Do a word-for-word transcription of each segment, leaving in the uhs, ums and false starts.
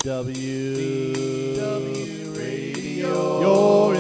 W W Radio, your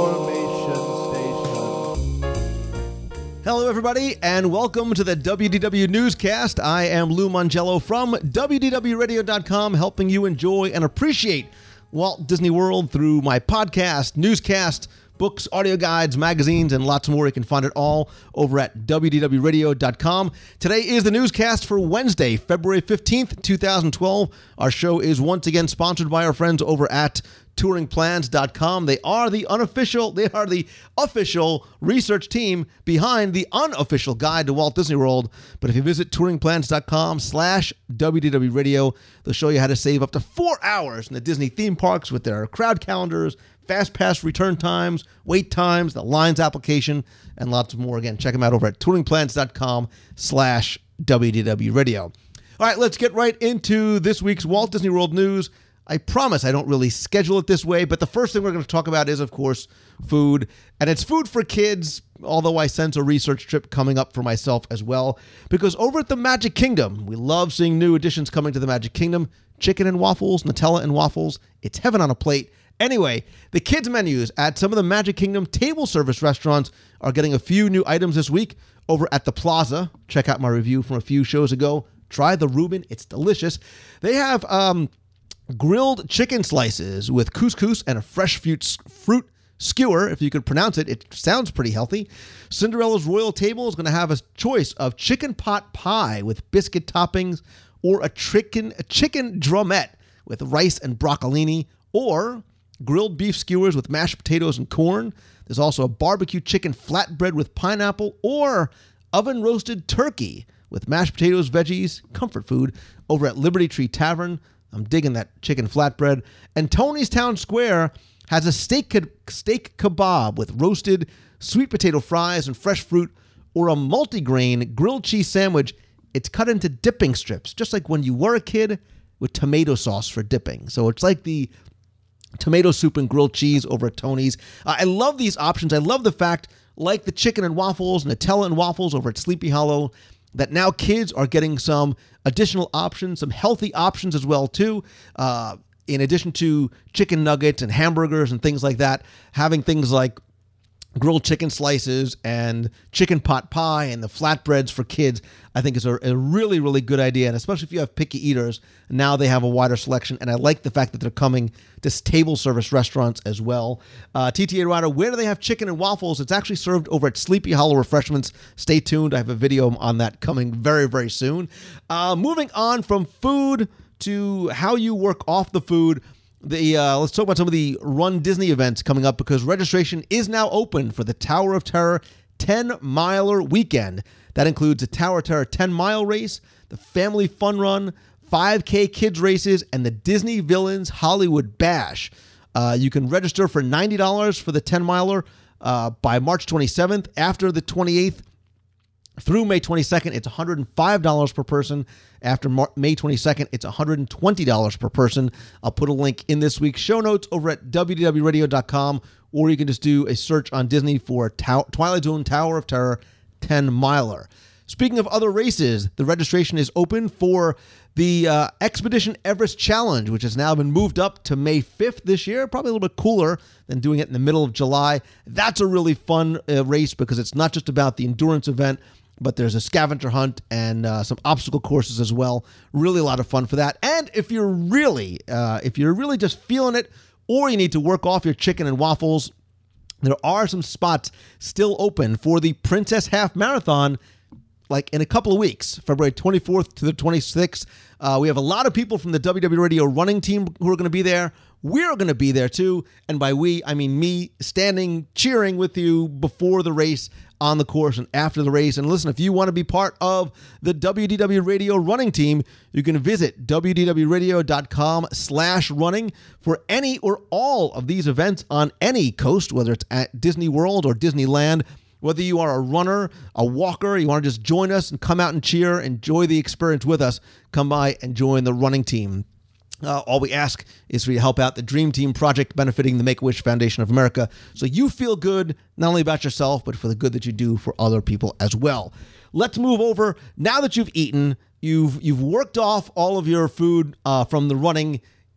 information station. Hello, everybody, and welcome to the W D W Newscast. I am Lou Mongello from W D W radio dot com, helping you enjoy and appreciate Walt Disney World through my podcast, newscast, books, audio guides, magazines, and lots more. You can find it all over at W D W radio dot com. Today is the newscast for Wednesday, February fifteenth, twenty twelve. Our show is once again sponsored by our friends over at touring plans dot com. They are the unofficial, they are the official research team behind the unofficial guide to Walt Disney World. But if you visit touring plans dot com slash W D W radio, they'll show you how to save up to four hours in the Disney theme parks with their crowd calendars, fast pass return times, wait times, the lines application, and lots more. Again, check them out over at touring plans dot com slash W D W radio. All right, let's get right into this week's Walt Disney World news. I promise I don't really schedule it this way, but the first thing we're going to talk about is, of course, food. And it's food for kids, although I sense a research trip coming up for myself as well. Because over at the Magic Kingdom, we love seeing new additions coming to the Magic Kingdom. Chicken and waffles, Nutella and waffles. It's heaven on a plate. Anyway, the kids' menus at some of the Magic Kingdom table service restaurants are getting a few new items this week. Over at the Plaza, check out my review from a few shows ago. Try the Reuben. It's delicious. They have um, grilled chicken slices with couscous and a fresh fruit, fruit skewer. If you could pronounce it, it sounds pretty healthy. Cinderella's Royal Table is going to have a choice of chicken pot pie with biscuit toppings, or a chicken, a chicken drumette with rice and broccolini, or grilled beef skewers with mashed potatoes and corn. There's also a barbecue chicken flatbread with pineapple, or oven roasted turkey with mashed potatoes, veggies, comfort food over at Liberty Tree Tavern. I'm digging that chicken flatbread. And Tony's Town Square has a steak ke- steak kebab with roasted sweet potato fries and fresh fruit, or a multigrain grilled cheese sandwich. It's cut into dipping strips, just like when you were a kid, with tomato sauce for dipping. So it's like the tomato soup and grilled cheese over at Tony's. Uh, I love these options. I love the fact, like the chicken and waffles, Nutella and waffles over at Sleepy Hollow, that now kids are getting some additional options, some healthy options as well, too. Uh, in addition to chicken nuggets and hamburgers and things like that, having things like grilled chicken slices and chicken pot pie and the flatbreads for kids, I think is a, a really, really good idea. And especially if you have picky eaters, now they have a wider selection. And I like the fact that they're coming to table service restaurants as well. Uh, T T A Rider, where do they have chicken and waffles? It's actually served over at Sleepy Hollow Refreshments. Stay tuned. I have a video on that coming very, very soon. Uh, moving on from food to how you work off the food. The uh, let's talk about some of the Run Disney events coming up, because registration is now open for the Tower of Terror ten miler weekend. That includes the Tower of Terror ten mile race, the Family Fun Run, five K Kids races, and the Disney Villains Hollywood Bash. Uh, you can register for ninety dollars for the ten miler uh, by March twenty-seventh. After the twenty-eighth through May twenty-second, it's one hundred five dollars per person. After Mar- May twenty-second, it's one hundred twenty dollars per person. I'll put a link in this week's show notes over at W D W radio dot com, or you can just do a search on Disney for Tow- Twilight Zone Tower of Terror ten miler. Speaking of other races, the registration is open for the uh, Expedition Everest Challenge, which has now been moved up to May fifth this year. Probably a little bit cooler than doing it in the middle of July. That's a really fun uh, race, because it's not just about the endurance event, but there's a scavenger hunt and uh, some obstacle courses as well. Really a lot of fun for that. And if you're really, uh, if you're really just feeling it, or you need to work off your chicken and waffles, there are some spots still open for the Princess Half Marathon, like in a couple of weeks, February twenty-fourth to the twenty-sixth. Uh, we have a lot of people from the W W Radio running team who are going to be there. We're going to be there too. And by we, I mean me, standing, cheering with you before the race, on the course, and after the race. And listen, if you want to be part of the W D W Radio running team, you can visit W D W radio dot com slash running for any or all of these events on any coast, whether it's at Disney World or Disneyland. Whether you are a runner, a walker, you want to just join us and come out and cheer, enjoy the experience with us, come by and join the running team. Uh, all we ask is for you to help out the Dream Team project benefiting the Make-A-Wish Foundation of America, so you feel good not only about yourself, but for the good that you do for other people as well. Let's move over. Now that you've eaten, you've you've worked off all of your food uh, from the running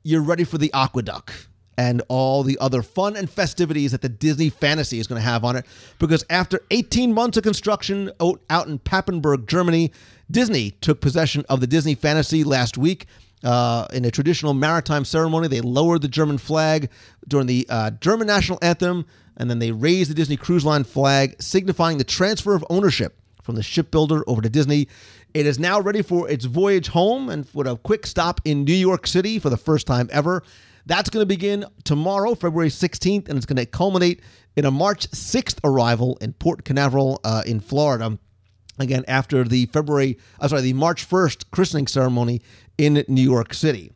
you're ready for the Aqueduct and all the other fun and festivities that the Disney Fantasy is going to have on it. Because after eighteen months of construction out, out in Papenburg, Germany, Disney took possession of the Disney Fantasy last week. Uh, in a traditional maritime ceremony, they lowered the German flag during the uh, German national anthem, and then they raised the Disney Cruise Line flag, signifying the transfer of ownership from the shipbuilder over to Disney. It is now ready for its voyage home, and with a quick stop in New York City for the first time ever. That's going to begin tomorrow, February sixteenth, and it's going to culminate in a March sixth arrival in Port Canaveral uh, in Florida. Again, after the February, I'm sorry, the March first christening ceremony in New York City.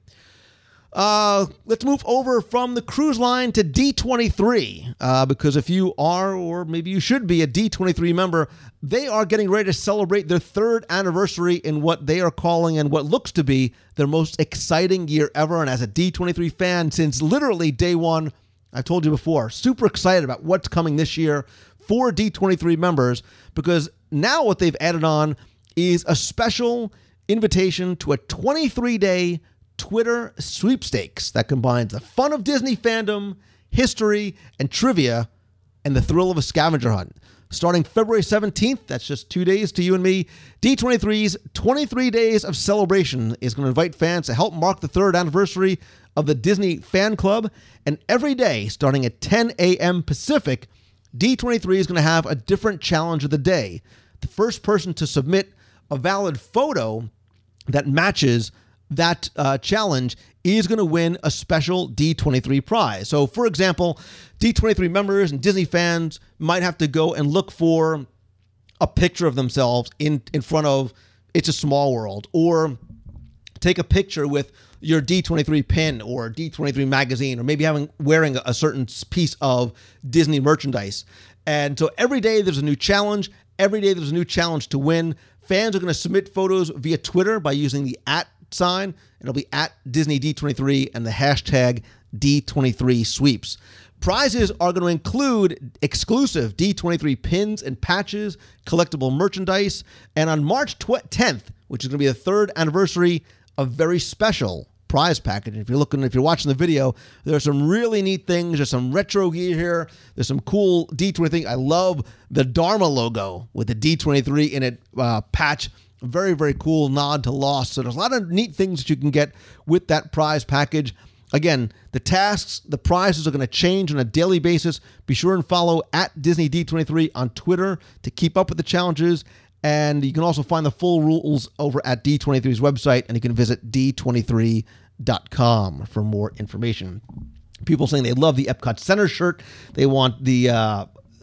Uh, let's move over from the cruise line to D twenty-three, uh, because if you are, or maybe you should be, a D twenty-three member, they are getting ready to celebrate their third anniversary in what they are calling and what looks to be their most exciting year ever. And as a D twenty-three fan, since literally day one, I've told you before, super excited about what's coming this year for D twenty-three members, because now what they've added on is a special invitation to a twenty-three day Twitter sweepstakes that combines the fun of Disney fandom, history, and trivia, and the thrill of a scavenger hunt. Starting February seventeenth, that's just two days to you and me, D twenty-three's twenty-three Days of Celebration is going to invite fans to help mark the third anniversary of the Disney Fan Club. And every day, starting at ten a.m. Pacific, D twenty-three is going to have a different challenge of the day. The first person to submit a valid photo that matches that uh, challenge is going to win a special D twenty-three prize. So, for example, D twenty-three members and Disney fans might have to go and look for a picture of themselves in, in front of It's a Small World, or take a picture with your D twenty-three pin or D twenty-three magazine, or maybe having wearing a certain piece of Disney merchandise. And so every day there's a new challenge. Every day there's a new challenge to win. Fans are going to submit photos via Twitter by using the at sign. It'll be at Disney D twenty-three and the hashtag D twenty-three sweeps. Prizes are going to include exclusive D twenty-three pins and patches, collectible merchandise, and on March tenth, which is going to be the third anniversary, a very special prize package. If you're looking, if you're watching the video, there's some really neat things. There's some retro gear here. There's some cool D twenty-three. I love the Dharma logo with the D twenty-three in it uh, patch. Very, very cool nod to Lost. So there's a lot of neat things that you can get with that prize package. Again, the tasks, the prizes are going to change on a daily basis. Be sure and follow at Disney D twenty-three on Twitter to keep up with the challenges. And you can also find the full rules over at D twenty-three's website, and you can visit D twenty-three dot com for more information. People saying they love the Epcot Center shirt. They want the... Uh,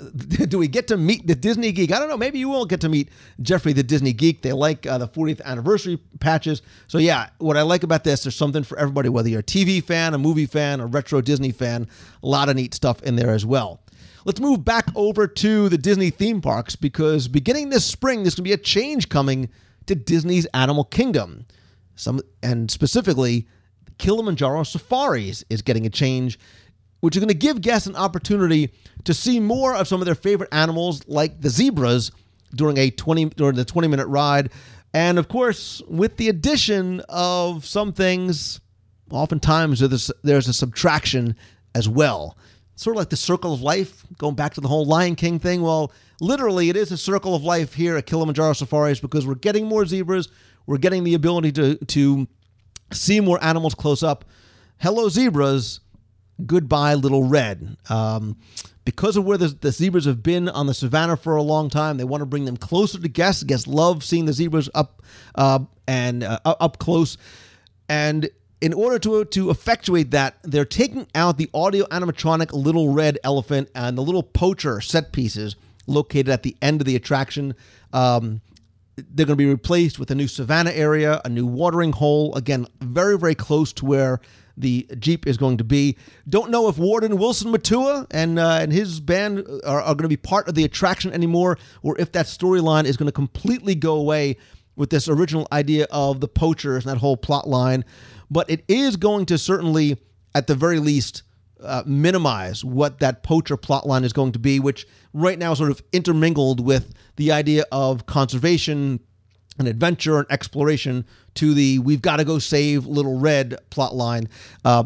do we get to meet the Disney Geek? I don't know. Maybe you will get to meet Jeffrey the Disney Geek. They like uh, the fortieth anniversary patches. So yeah, what I like about this, there's something for everybody, whether you're a T V fan, a movie fan, a retro Disney fan. A lot of neat stuff in there as well. Let's move back over to the Disney theme parks, because beginning this spring, there's going to be a change coming to Disney's Animal Kingdom. Some, and specifically, Kilimanjaro Safaris is getting a change, which is going to give guests an opportunity to see more of some of their favorite animals, like the zebras, during a twenty during the twenty minute ride. And of course, with the addition of some things, oftentimes there's there's a subtraction as well. Sort of like the circle of life, going back to the whole Lion King thing. Well, literally, it is a circle of life here at Kilimanjaro Safaris, because we're getting more zebras. We're getting the ability to to see more animals close up. Hello, zebras. Goodbye, Little Red. Um, because of where the, the zebras have been on the savannah for a long time, they want to bring them closer to guests. Guests love seeing the zebras up uh, and uh, up close. And in order to, to effectuate that, they're taking out the audio animatronic Little Red Elephant and the little poacher set pieces located at the end of the attraction. Um, they're going to be replaced with a new savannah area, a new watering hole. Again, very, very close to where the Jeep is going to be. Don't know if Warden Wilson Matua and uh, and his band are, are going to be part of the attraction anymore, or if that storyline is going to completely go away with this original idea of the poachers and that whole plot line. But it is going to certainly, at the very least, uh, minimize what that poacher plot line is going to be, which right now is sort of intermingled with the idea of conservation and adventure and exploration to the we've got to go save Little Red plot line. Uh,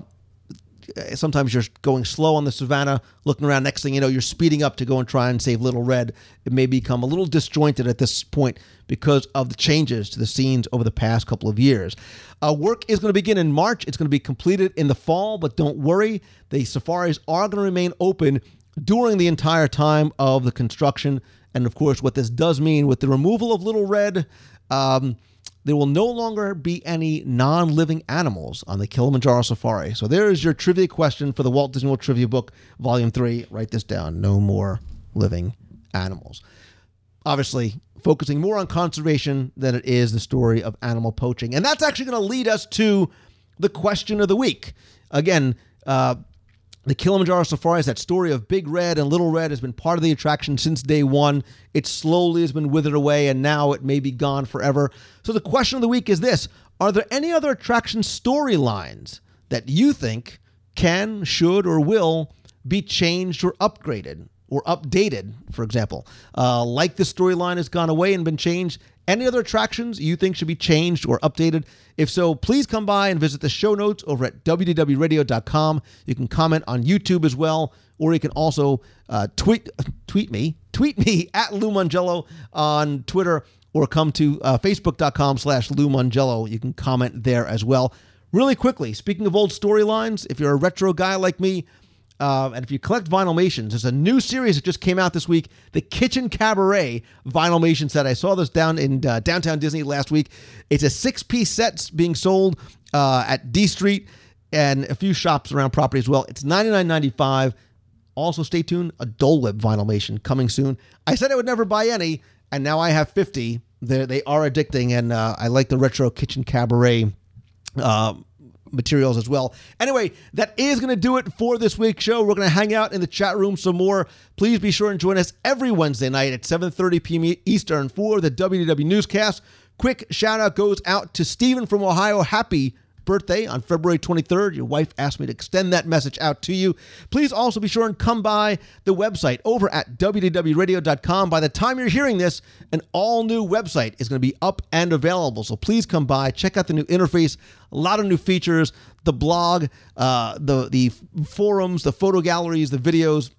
sometimes you're going slow on the savannah, looking around. Next thing you know, you're speeding up to go and try and save Little Red. It may become a little disjointed at this point because of the changes to the scenes over the past couple of years. Uh, work is going to begin in March. It's going to be completed in the fall, but don't worry. The safaris are going to remain open during the entire time of the construction. And of course, what this does mean with the removal of Little Red, um, there will no longer be any non-living animals on the Kilimanjaro Safari. So there is your trivia question for the Walt Disney World Trivia Book, Volume three. Write this down. No more living animals. Obviously, focusing more on conservation than it is the story of animal poaching. And that's actually going to lead us to the question of the week. Again, uh, the Kilimanjaro Safaris, that story of Big Red and Little Red, has been part of the attraction since day one. It slowly has been withered away, and now it may be gone forever. So the question of the week is this: are there any other attraction storylines that you think can, should, or will be changed or upgraded or updated, for example? Uh, like the storyline has gone away and been changed, any other attractions you think should be changed or updated? If so, please come by and visit the show notes over at W D W radio dot com. You can comment on YouTube as well, or you can also uh, tweet tweet me, tweet me at Lou Mongello on Twitter, or come to uh, facebook dot com slash Lou Mongello. You can comment there as well. Really quickly, speaking of old storylines, if you're a retro guy like me, Uh, and if you collect Vinylmations, there's a new series that just came out this week, the Kitchen Cabaret Vinylmation set. I saw this down in uh, downtown Disney last week. It's a six-piece set being sold uh, at D Street and a few shops around property as well. It's ninety-nine ninety-five. Also, stay tuned, a Dole Whip Vinylmation coming soon. I said I would never buy any, and now I have fifty. They're, they are addicting, and uh, I like the retro Kitchen Cabaret uh, materials as well. Anyway, that is going to do it for this week's show. We're going to hang out in the chat room some more. Please be sure and join us every Wednesday night at seven thirty p.m. Eastern for the W D W Newscast. Quick shout out goes out to Stephen from Ohio. Happy birthday on February twenty-third. Your wife asked me to extend that message out to you. Please also be sure and come by the website over at W D W radio dot com. By the time you're hearing this, an all-new website is going to be up and available. So please come by, check out the new interface, a lot of new features, the blog, uh, the, the forums, the photo galleries, the videos,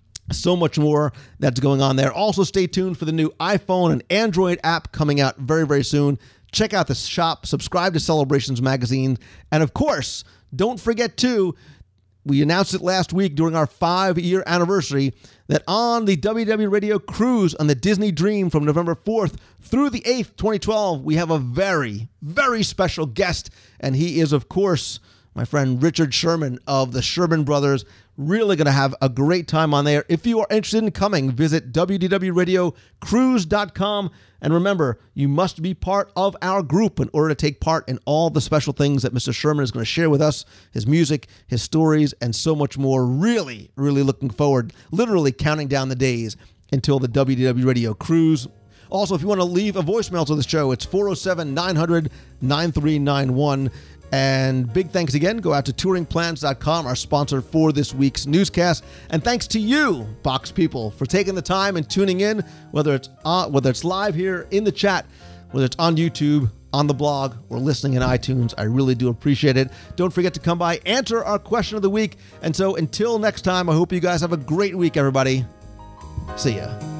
so much more that's going on there. Also, stay tuned for the new iPhone and Android app coming out very, very soon. Check out the shop, subscribe to Celebrations Magazine, and of course, don't forget to, we announced it last week during our five-year anniversary, that on the W D W Radio cruise on the Disney Dream from November fourth through the eighth, twenty twelve, we have a very, very special guest, and he is, of course, my friend Richard Sherman of the Sherman Brothers. Really going to have a great time on there. If you are interested in coming, visit W D W radio cruise dot com. And remember, you must be part of our group in order to take part in all the special things that Mister Sherman is going to share with us, his music, his stories, and so much more. Really, really looking forward, literally counting down the days until the W D W Radio Cruise. Also, if you want to leave a voicemail to the show, it's four oh seven, nine hundred, nine three nine one. And big thanks again go out to touring plans dot com, our sponsor for this week's newscast. And thanks to you, Box people, for taking the time and tuning in, whether it's on, whether it's live here in the chat, whether it's on YouTube, on the blog, or listening in iTunes. I really do appreciate it. Don't forget to come by, answer our question of the week. And so until next time, I hope you guys have a great week, everybody. See ya.